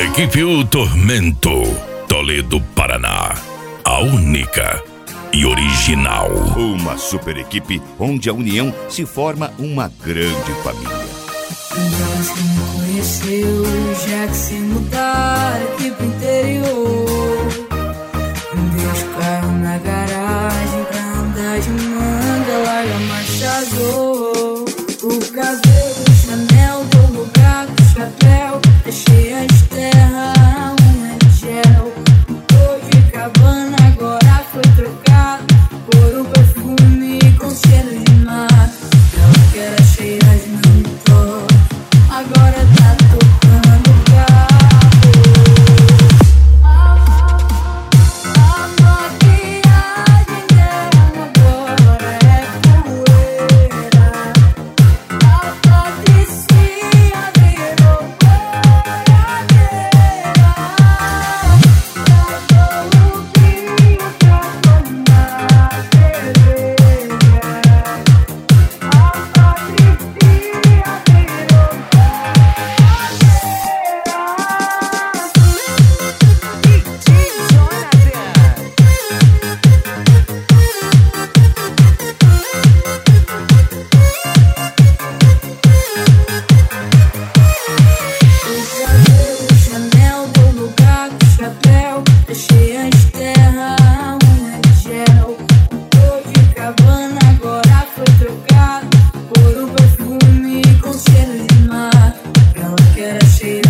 Equipe O Tormento, Toledo, Paraná. A única e original. Uma super equipe onde a união se forma uma grande família. Nós que me conheceu, já que se mudar aqui pro interior. Deus carro na garagem pra andar de manga, larga a marchador. O cabelo Chanel do lugar do chapéu é cheia de terra, a unha de gel. Hoje cabana agora foi trocado por um perfume com cheiro de mar. Ela que era cheia de mentor, agora tá tocando carro. A maquiagem dela agora é poeira. A Patricinha virou boiadeira. Travou o vinho pra tomar cerveja. A Patricinha virou Chanel do lugar do chapéu é cheia de terra, a unha de gel. Hoje cabana agora foi trocado por um perfume com cheiro de mar. Ela que era cheia